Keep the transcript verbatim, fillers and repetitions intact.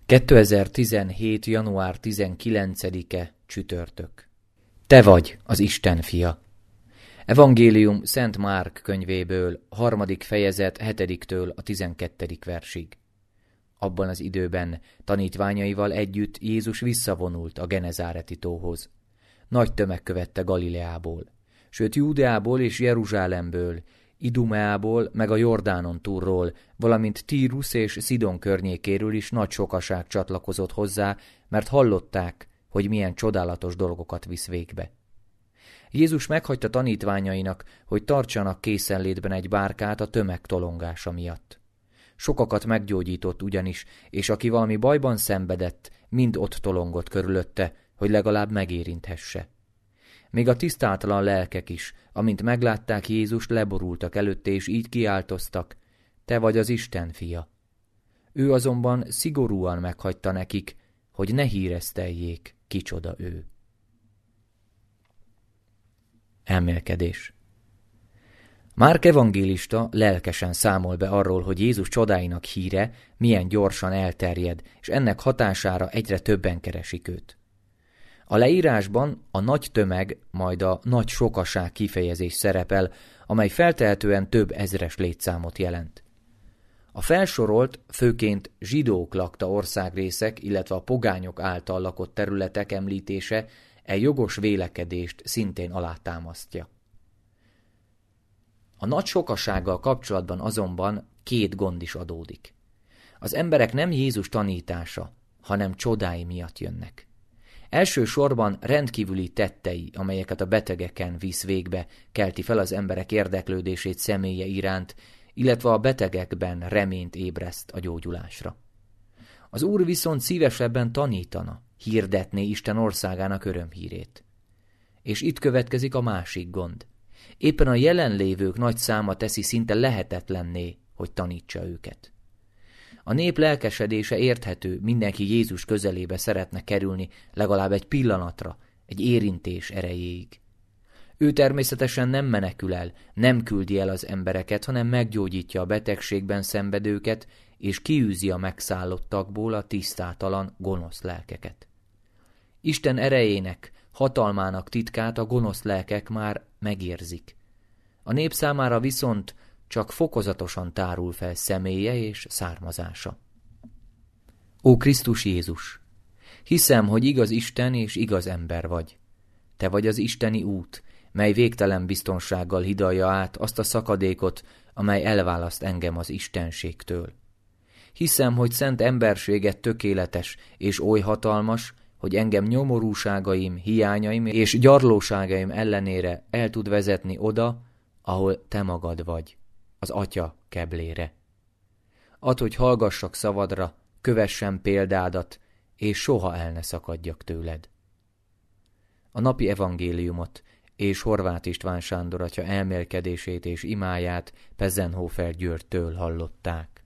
kétezer-tizenhét. január tizenkilencedike csütörtök. Te vagy az Isten fia. Evangélium Szent Márk könyvéből, harmadik fejezet, hetediktől a tizenkettedik versig. Abban az időben tanítványaival együtt Jézus visszavonult a Genezáreti tóhoz. Nagy tömeg követte Galileából, sőt Júdeából és Jeruzsálemből, Idumeából, meg a Jordánon túlról, valamint Tírus és Szidon környékéről is nagy sokaság csatlakozott hozzá, mert hallották, hogy milyen csodálatos dolgokat visz végbe. Jézus meghagyta tanítványainak, hogy tartsanak készenlétben egy bárkát a tömeg tolongása miatt. Sokakat meggyógyított ugyanis, és aki valami bajban szenvedett, mind ott tolongott körülötte, hogy legalább megérinthesse. Még a tisztátalan lelkek is, amint meglátták Jézust, leborultak előtte, és így kiáltoztak: Te vagy az Isten fia. Ő azonban szigorúan meghagyta nekik, hogy ne híreszteljék, kicsoda ő. Elmélkedés. Márk evangélista lelkesen számol be arról, hogy Jézus csodáinak híre milyen gyorsan elterjed, és ennek hatására egyre többen keresik őt. A leírásban a nagy tömeg, majd a nagy sokaság kifejezés szerepel, amely feltehetően több ezres létszámot jelent. A felsorolt, főként zsidók lakta országrészek, illetve a pogányok által lakott területek említése e jogos vélekedést szintén alátámasztja. A nagy sokasággal kapcsolatban azonban két gond is adódik. Az emberek nem Jézus tanítása, hanem csodái miatt jönnek. Elsősorban rendkívüli tettei, amelyeket a betegeken visz végbe, kelti fel az emberek érdeklődését személye iránt, illetve a betegekben reményt ébreszt a gyógyulásra. Az Úr viszont szívesebben tanítana, hirdetné Isten országának örömhírét. És itt következik a másik gond. Éppen a jelenlévők nagy száma teszi szinte lehetetlenné, hogy tanítsa őket. A nép lelkesedése érthető, mindenki Jézus közelébe szeretne kerülni legalább egy pillanatra, egy érintés erejéig. Ő természetesen nem menekül el, nem küldi el az embereket, hanem meggyógyítja a betegségben szenvedőket, és kiűzi a megszállottakból a tisztátalan, gonosz lelkeket. Isten erejének, hatalmának titkát a gonosz lelkek már megérzik. A nép számára viszont csak fokozatosan tárul fel személye és származása. Ó Krisztus Jézus! Hiszem, hogy igaz Isten és igaz ember vagy. Te vagy az isteni út, mely végtelen biztonsággal hidalja át azt a szakadékot, amely elválaszt engem az istenségtől. Hiszem, hogy szent emberséged tökéletes és oly hatalmas, hogy engem nyomorúságaim, hiányaim és gyarlóságaim ellenére el tud vezetni oda, ahol te magad vagy, az Atya keblére. Add, hogy hallgassak szavadra, kövessem példádat, és soha el ne szakadjak tőled. A napi evangéliumot és Horváth István Sándor atya elmélkedését és imáját Pezenhofer Györgytől hallották.